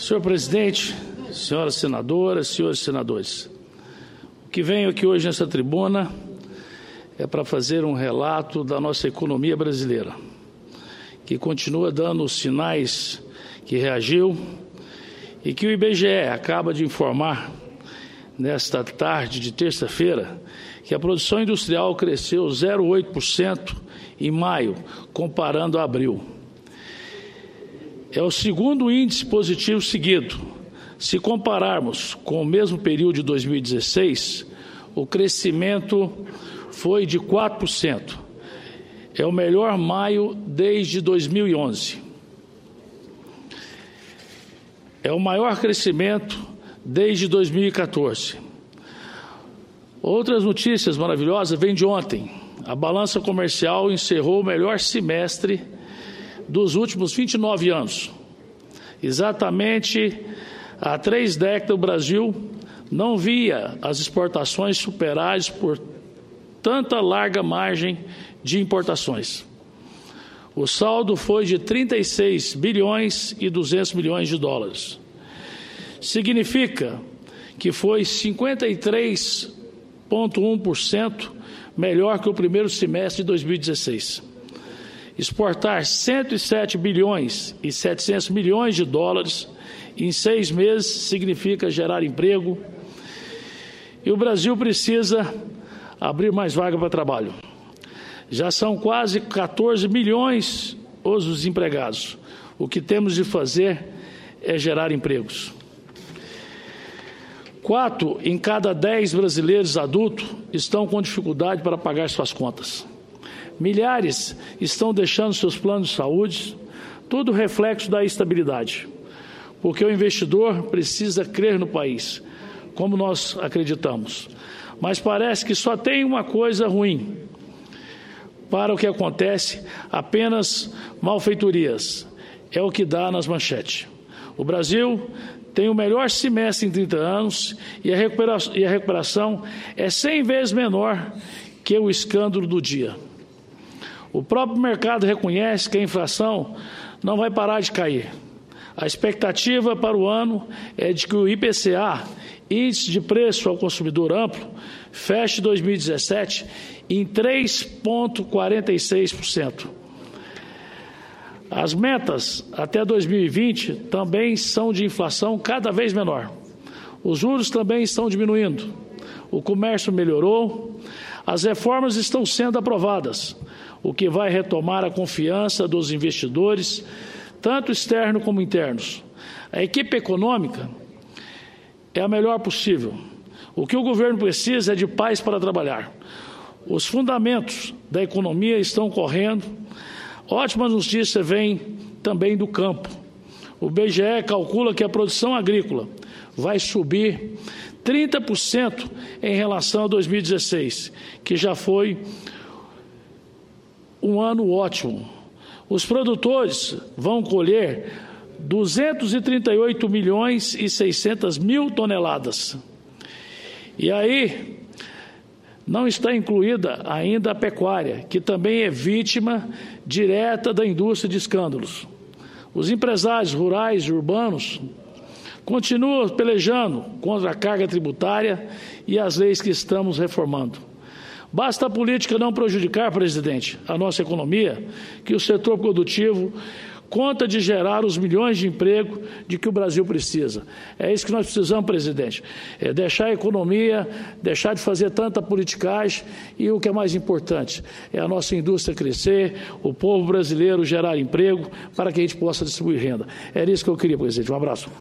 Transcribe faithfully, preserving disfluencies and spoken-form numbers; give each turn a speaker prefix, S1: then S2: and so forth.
S1: Senhor presidente, senhoras senadoras, senhores senadores, o que venho aqui hoje nessa tribuna é para fazer um relato da nossa economia brasileira, que continua dando os sinais que reagiu e que o I B G E acaba de informar nesta tarde de terça-feira que a produção industrial cresceu zero vírgula oito por cento em maio, comparando a abril. É o segundo índice positivo seguido. Se compararmos com o mesmo período de dois mil e dezesseis, o crescimento foi de quatro por cento. É o melhor maio desde dois mil e onze. É o maior crescimento desde dois mil e quatorze. Outras notícias maravilhosas vêm de ontem. A balança comercial encerrou o melhor semestre dos últimos vinte e nove anos. Exatamente há três décadas o Brasil não via as exportações superadas por tanta larga margem de importações. O saldo foi de trinta e seis bilhões e duzentos milhões de dólares. Significa que foi cinquenta e três vírgula um por cento melhor que o primeiro semestre de dois mil e dezesseis. Exportar cento e sete bilhões e setecentos milhões de dólares em seis meses significa gerar emprego. E o Brasil precisa abrir mais vaga para trabalho. Já são quase quatorze milhões os desempregados. O que temos de fazer é gerar empregos. Quatro em cada dez brasileiros adultos estão com dificuldade para pagar suas contas. Milhares estão deixando seus planos de saúde, tudo reflexo da instabilidade, porque o investidor precisa crer no país, como nós acreditamos. Mas parece que só tem uma coisa ruim para o que acontece, apenas malfeitorias. É o que dá nas manchetes. O Brasil tem o melhor semestre em trinta anos e a recuperação, e a recuperação é cem vezes menor que o escândalo do dia. O próprio mercado reconhece que a inflação não vai parar de cair. A expectativa para o ano é de que o I P C A, Índice de Preço ao Consumidor Amplo, feche dois mil e dezessete em três vírgula quarenta e seis por cento. As metas até dois mil e vinte também são de inflação cada vez menor. Os juros também estão diminuindo. O comércio melhorou. As reformas estão sendo aprovadas, o que vai retomar a confiança dos investidores, tanto externos como internos. A equipe econômica é a melhor possível. O que o governo precisa é de paz para trabalhar. Os fundamentos da economia estão correndo. Ótima notícia vem também do campo. O I B G E calcula que a produção agrícola vai subir trinta por cento em relação a dois mil e dezesseis, que já foi um ano ótimo. Os produtores vão colher duzentos e trinta e oito milhões e seiscentas mil toneladas. E aí não está incluída ainda a pecuária, que também é vítima direta da indústria de escândalos. Os empresários rurais e urbanos continuam pelejando contra a carga tributária e as leis que estamos reformando. Basta a política não prejudicar, presidente, a nossa economia, que o setor produtivo conta de gerar os milhões de emprego de que o Brasil precisa. É isso que nós precisamos, presidente. É deixar a economia, deixar de fazer tanta politicagem e o que é mais importante, é a nossa indústria crescer, o povo brasileiro gerar emprego para que a gente possa distribuir renda. Era isso que eu queria, presidente. Um abraço.